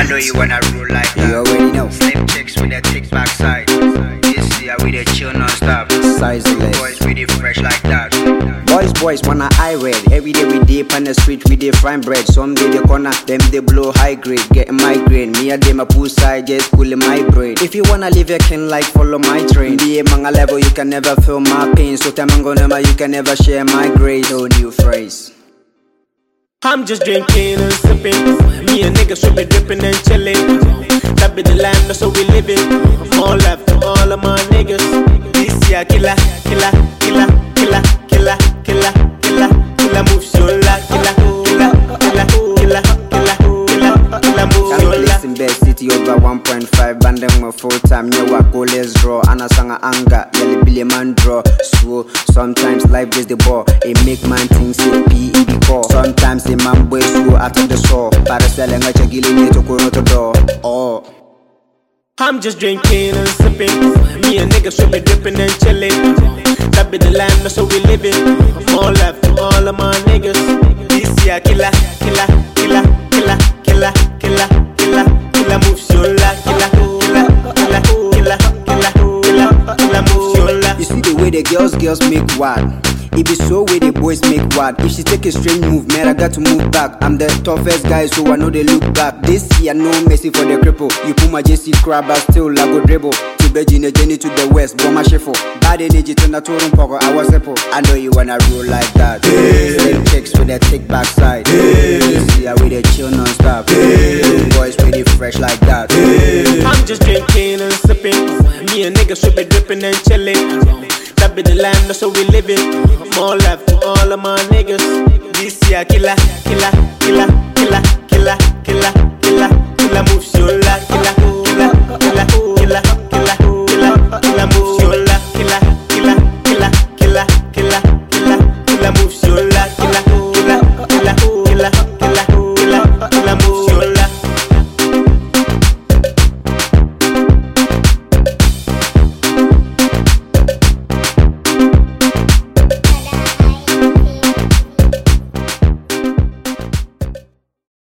know you wanna roll like that. You already know. Slim chicks with a thick backside. This year we dey chill non-stop. Sizeless. Boys really fresh like that. Boys, wanna I read. Every day we dip on the street, we dey frying bread. Some day they corner, them they blow high grade, getting migraine. Me and them a poolside, just cooling my brain. If you wanna live your king like follow my train. Be a manga level, you can never feel my pain. So time I'm gonna, you can never share my grace. No new phrase. I'm just drinking and sipping. Me and niggas should be dripping and chilling. That be the land, that's how we living. More life to all of my niggas. This year, killer, killer, killer, killer, killer, killer, killer, killer, moves your la, killer, killer, killer, killer, killer, killer, killer, moves your la. In bed city over 1.5 banding my full time. Yeah, what go let's draw. Anna sang a anger, yelly billy man draw. So sometimes life is the ball. It make man think say PE the call. Sometimes the man boys go out of the store. Para selling a chagili to go to door. Oh. I'm just drinking and sipping. Me and niggas should be dripping and chilling. That be the land, that's how we living. More life to all of my niggas. This year, killer, killer, killer, killer, killer, killer, killer, killer, moves your la, killer, killer, killer, killer, killer, killer, killer, moves your la. You see the way the girls make wild. It be so way the boys make wild. If she take a strange move, man, I got to move back. I'm the toughest guy, so I know they look back. This year, no mercy for the cripple. You put my JC crab, but still I go dribble. To Beijing, journey to the west, bomb my shuffle. Bad energy, turn the tour pocket, I was simple. I know you wanna roll like that. Slim chicks with a thick backside. This year, we dey chill non-stop. Boys really fresh like that. I'm just drinking and sipping. Me and niggas should be dripping and chilling. That be the land, that's how we living. More life to all of my niggas. This year, killer, killer, killer, killer, killer, killer, killer, killer, moves your la, killer.